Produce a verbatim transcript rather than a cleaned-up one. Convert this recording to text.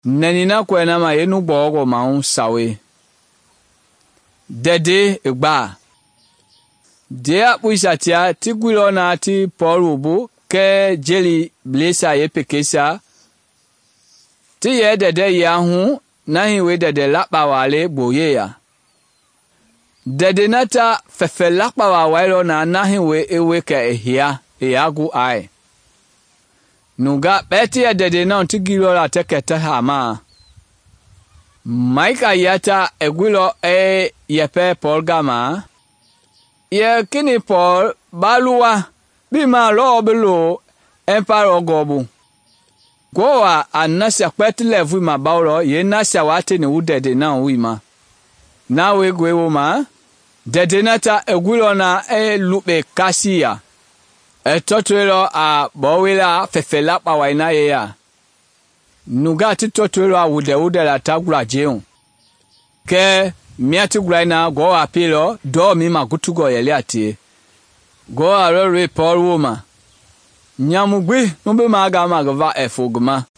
Nenina kwena ma yenu bogo ma un sawe. Dede egba. Dea puisatia tigwilo na ti Paul ubu ke jeli blesa ye pekesa. Ti ye dede ya hu na hiwe dede lakpa wale boye ya. Dede nata fefe lakpa wa wailo na na hiwe ewe ke ehia eagu ai. Nuga beti ya dede na untigilo la tekete hama. Maika yata egwilo e yepe Paul gama. Ye kini Paul baluwa bima lo belo emparo gobu. Goa anasya kweti levu ma baulo ye nasya wate ni udede na uima. Na we gwewo ma dede nata egwilo na e lupe kasiya. E totuelo a bowela fefela pa waina ye ya. Nuga ti totuelo a ude ude la tagula jeun. Ke miati gulaina go apilo do mi magutugo yele ati. Go a rore Paul woma. Nyamugbi numbe maga magava efogma.